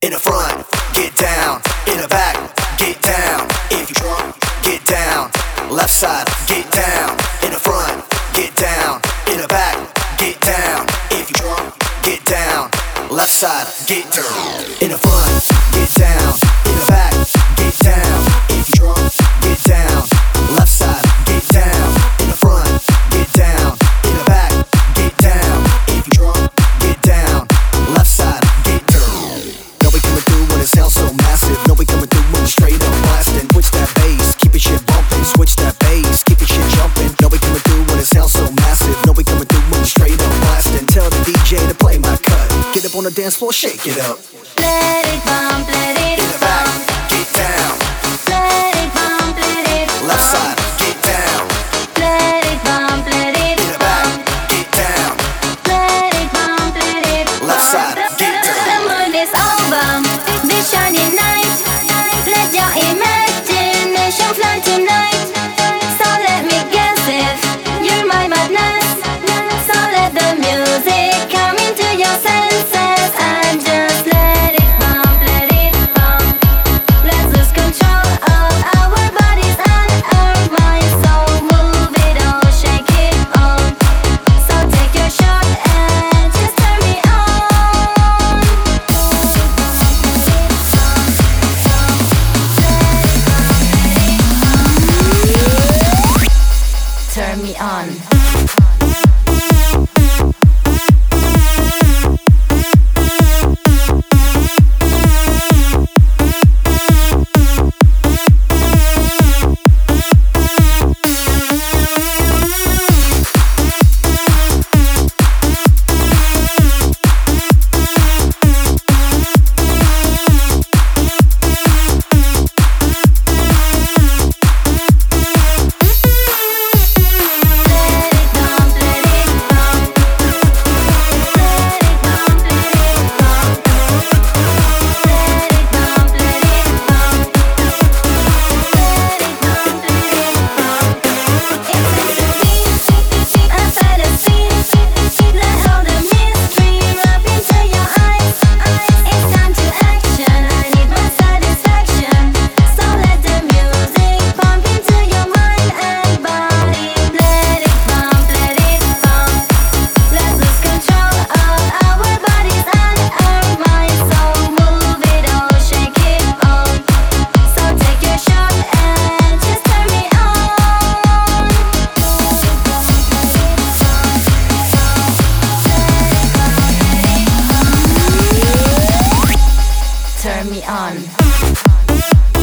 In the front, get down. In the back, get down. If you drunk, get down. Left side, get down. In the front, get down. In the back, get down. If you drunk, get down. Left side, get down. In the front, get down. In the back, get down. If you drunk, get down. Left side, get down. In the front, get down. In the back, get down. If you drunk, get down. Left side, get down. No, we coming through when it sounds so massive. No, we coming through when it's straight up blasting. Switch that bass, keep it shit bumping. Switch that bass, keep it shit jumping. No, we coming through when it sounds so massive. No, we coming through when it's straight up blasting. Tell the DJ to play my cut. Get up on the dance floor, shake it up. Let it bump, let it In the back, get down. let it bump, let it Left side, get down. let it bump, let it In the back, get down. let it bump, let it Left side, get down. The moon is over, this shining night. Let your imagination fly tonight. So let me guess if you're my madness. So let the music come into your senses and just let it bump, let it bump. Let's lose control of our bodies and our minds. So move it all, shake it all. So take your shot and just turn me on. Turn me on. Turn me on.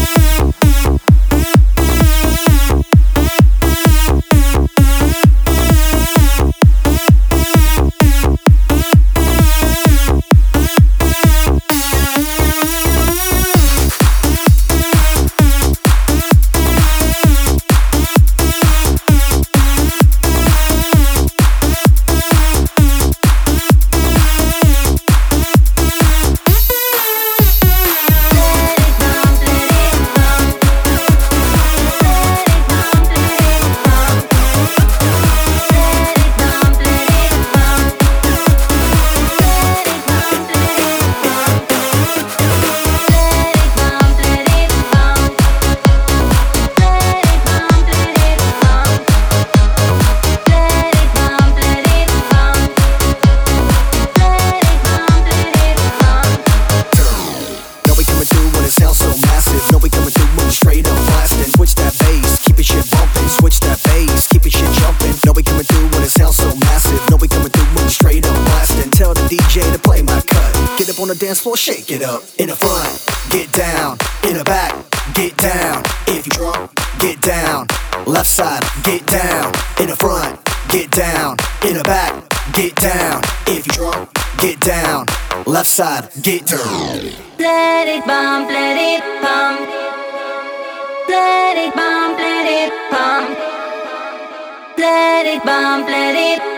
On the dance floor, shake it up. In the front, get down. In the back, get down. If you drunk, get down. Left side, get down. In the front, get down. In the back, get down. If you drunk, get down. Left side, get down. Let it bump, let it pump. Let it bump, let it pump. Let it bump, let it